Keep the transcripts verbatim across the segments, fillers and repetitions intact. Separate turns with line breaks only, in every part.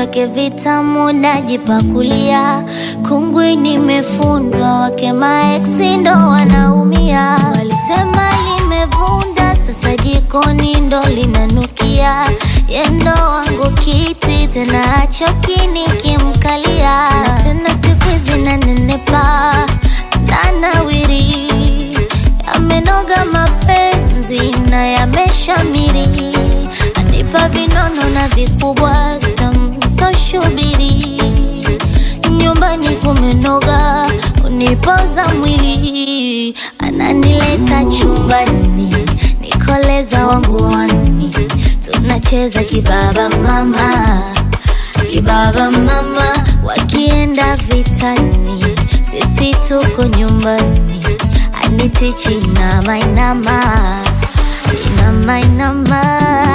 vyake vitamu najipakulia. Kungwi nimefundwa, wake maeksi ndo wanaumia. Walisema limevunda, sasa jikoni ndo linanukia. Yendo wangu kiti, tena achoki nikimkalia. Na tena siku hizi nanenepa, nanawiri. Yamenoga mapenzi na yameshamiri. Anipa vinono na vikubwa tamsoshubiri. Nyumbani kumenoga, unipoza mwili. Ananileta chumbani, nikoleza wangu wani. Tunacheza kibaba mama, kibaba mama. Wakienda vitani, sisi tuko nyumbani. Anitichi inama inama, inama inama.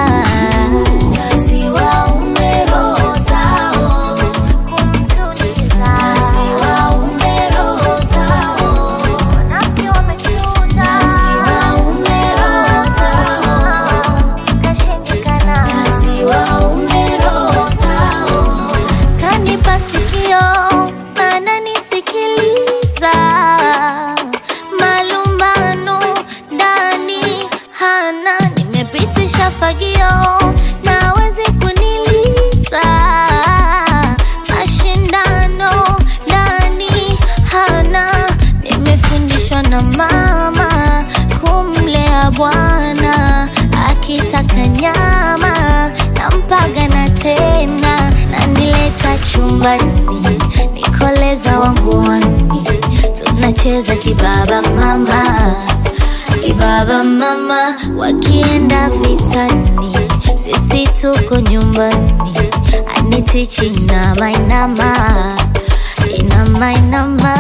Naziwa umero zao, naziwa umero zao, naziwa umero zao, naziwa umero zao. Kanipa sikio, ananisikiliza. Nimepitisha fagio, nawezi kuniliza. Mashindano ndani hana, nimefundishwa na mama kumlea bwana. Akitaka nyama nampaga na tena. Nanileta chumbani, nikoleza wangu wani. Tunacheza kibaba mama, kibaba mama. Wakienda vitani, sisi tuko nyumbani. Anitichi inama inama, inama inama.